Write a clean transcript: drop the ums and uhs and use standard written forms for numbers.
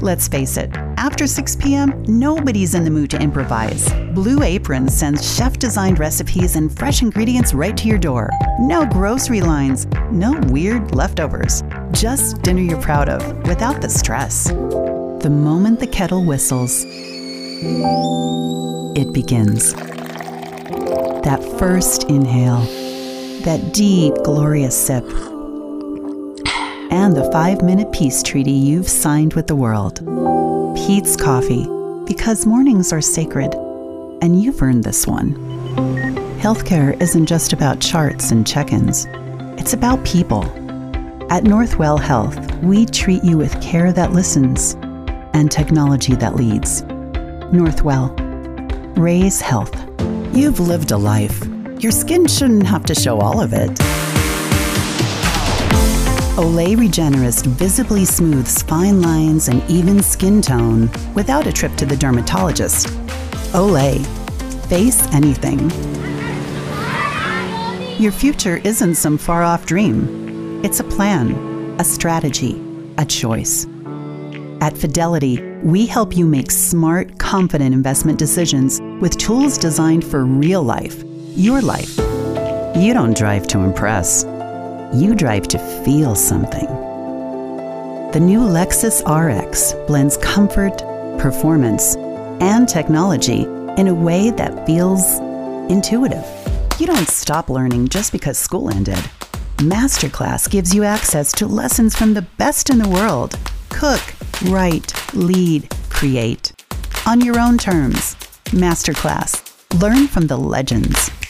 Let's face it, after 6 p.m., nobody's in the mood to improvise. Blue Apron sends chef-designed recipes and fresh ingredients right to your door. No grocery lines, no weird leftovers. Just dinner you're proud of, without the stress. The moment the kettle whistles, it begins. That first inhale, that deep, glorious sip, and the 5-minute peace treaty you've signed with the world. Peet's Coffee, because mornings are sacred, and you've earned this one. Healthcare isn't just about charts and check-ins. It's about people. At Northwell Health, we treat you with care that listens and technology that leads. Northwell. Raise health. You've lived a life. Your skin shouldn't have to show all of it. Olay Regenerist visibly smooths fine lines and even skin tone without a trip to the dermatologist. Olay. Face anything. Your future isn't some far-off dream. It's a plan, a strategy, a choice. At Fidelity, we help you make smart, confident investment decisions with tools designed for real life, your life. You don't drive to impress. You drive to feel something. The new Lexus RX blends comfort, performance, and technology in a way that feels intuitive. You don't stop learning just because school ended. Masterclass gives you access to lessons from the best in the world. Cook, write, lead, create. On your own terms. Masterclass. Learn from the legends.